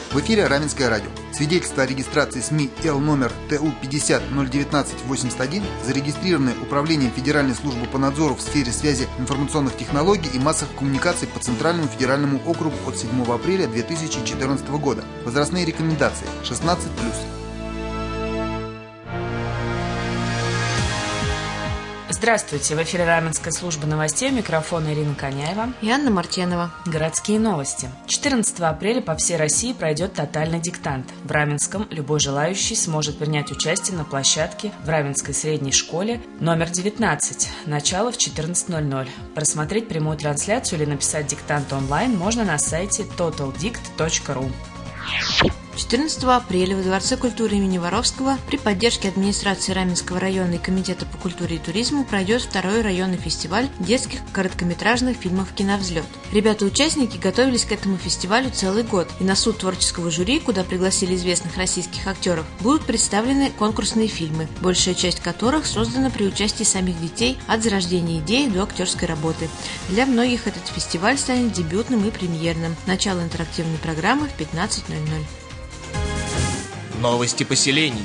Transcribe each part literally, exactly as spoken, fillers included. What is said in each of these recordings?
В эфире Раменское радио. Свидетельство о регистрации СМИ Л номер Т У пятьдесят ноль девятнадцать восемьдесят один, зарегистрированное Управлением Федеральной службы по надзору в сфере связи, информационных технологий и массовых коммуникаций по Центральному федеральному округу от седьмого апреля две тысячи четырнадцатого года. Возрастные рекомендации шестнадцать плюс. Здравствуйте! В эфире Раменская служба новостей. У микрофона Ирина Коняева и Анна Мартьянова. Городские новости. четырнадцатого апреля по всей России пройдет тотальный диктант. В Раменском любой желающий сможет принять участие на площадке в Раменской средней школе номер девятнадцать. Начало в четырнадцать ноль ноль. Просмотреть прямую трансляцию или написать диктант онлайн можно на сайте тотал дикт точка ру. четырнадцатого апреля в Дворце культуры имени Воровского при поддержке администрации Раменского района и Комитета по культуре и туризму пройдет второй районный фестиваль детских короткометражных фильмов «Киновзлет». Ребята-участники готовились к этому фестивалю целый год, и на суд творческого жюри, куда пригласили известных российских актеров, будут представлены конкурсные фильмы, большая часть которых создана при участии самих детей от зарождения идеи до актерской работы. Для многих этот фестиваль станет дебютным и премьерным. Начало интерактивной программы в пятнадцать ноль ноль. Новости поселений.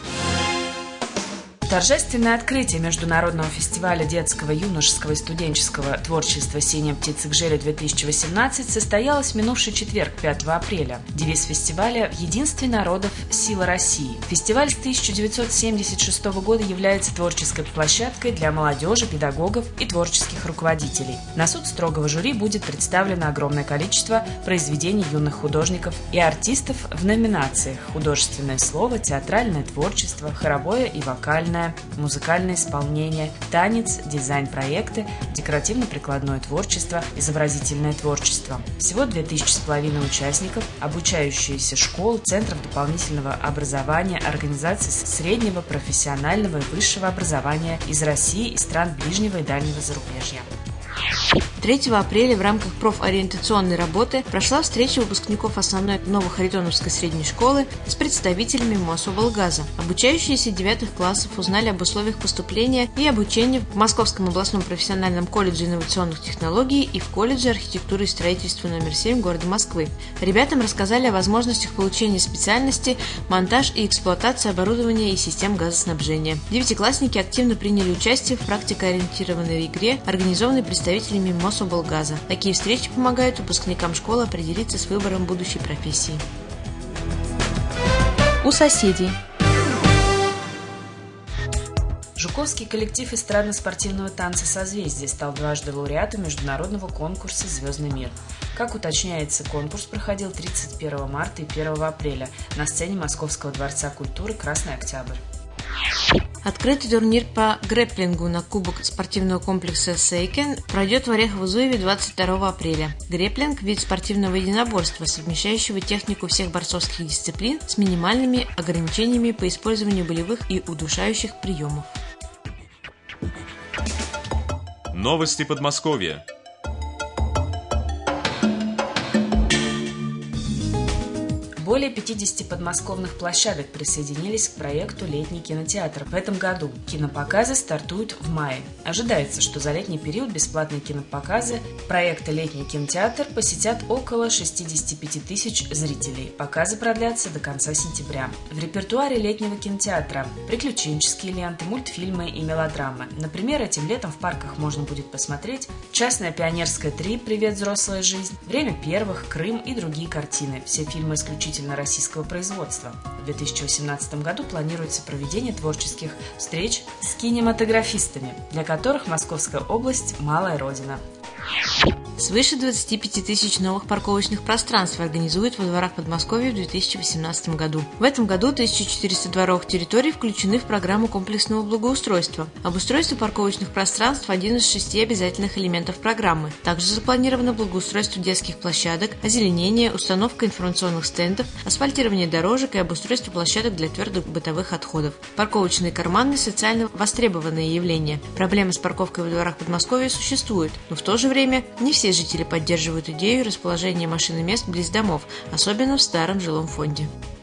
Торжественное открытие Международного фестиваля детского, юношеского и студенческого творчества «Синяя птица Гжели-две тысячи восемнадцать» состоялось в минувший четверг, пятого апреля. Девиз фестиваля «В единстве народов сила России». Фестиваль с тысяча девятьсот семьдесят шестого года является творческой площадкой для молодежи, педагогов и творческих руководителей. На суд строгого жюри будет представлено огромное количество произведений юных художников и артистов в номинациях «Художественное слово», «Театральное творчество», «Хоровое и вокальное», музыкальное исполнение, танец, дизайн-проекты, декоративно-прикладное творчество, изобразительное творчество. Всего две тысячи с половиной участников, обучающиеся школ, центров дополнительного образования, организаций среднего, профессионального и высшего образования из России и стран ближнего и дальнего зарубежья. третьего апреля в рамках профориентационной работы прошла встреча выпускников основной Новохаритоновской средней школы с представителями Мособлгаза. Обучающиеся девятых классов узнали об условиях поступления и обучения в Московском областном профессиональном колледже инновационных технологий и в колледже архитектуры и строительства номер семь города Москвы. Ребятам рассказали о возможностях получения специальности монтаж и эксплуатация оборудования и систем газоснабжения. Девятиклассники активно приняли участие в практикоориентированной игре, организованной представителями Мособлгаза. Такие встречи помогают выпускникам школы определиться с выбором будущей профессии. У соседей. Жуковский коллектив эстрадно-спортивного танца «Созвездие» стал дважды лауреатом международного конкурса «Звездный мир». Как уточняется, конкурс проходил тридцать первого марта и первого апреля на сцене Московского дворца культуры «Красный Октябрь». Открытый турнир по грэпплингу на кубок спортивного комплекса «Сейкен» пройдет в Орехово-Зуеве двадцать второго апреля. Грэпплинг – вид спортивного единоборства, совмещающего технику всех борцовских дисциплин с минимальными ограничениями по использованию болевых и удушающих приемов. Новости Подмосковья. Более пятидесяти подмосковных площадок присоединились к проекту «Летний кинотеатр». В этом году кинопоказы стартуют в мае. Ожидается, что за летний период бесплатные кинопоказы проекта «Летний кинотеатр» посетят около шестьдесят пять тысяч зрителей. Показы продлятся до конца сентября. В репертуаре летнего кинотеатра приключенческие ленты, мультфильмы и мелодрамы. Например, этим летом в парках можно будет посмотреть «Частная пионерская три. Привет, взрослая жизнь», «Время первых», «Крым» и другие картины. Все фильмы исключительно российского производства. В две тысячи восемнадцатом году планируется проведение творческих встреч с кинематографистами, для которых Московская область – малая родина. Свыше двадцати пяти тысяч новых парковочных пространств организуют во дворах Подмосковья в две тысячи восемнадцатом году. В этом году тысяча четыреста дворовых территорий включены в программу комплексного благоустройства. Обустройство парковочных пространств – один из шести обязательных элементов программы. Также запланировано благоустройство детских площадок, озеленение, установка информационных стендов, асфальтирование дорожек и обустройство площадок для твердых бытовых отходов. Парковочные карманы – социально востребованное явление. Проблема с парковкой во дворах Подмосковья существует, но в то же время не все жители поддерживают идею расположения машин и мест близ домов, особенно в старом жилом фонде.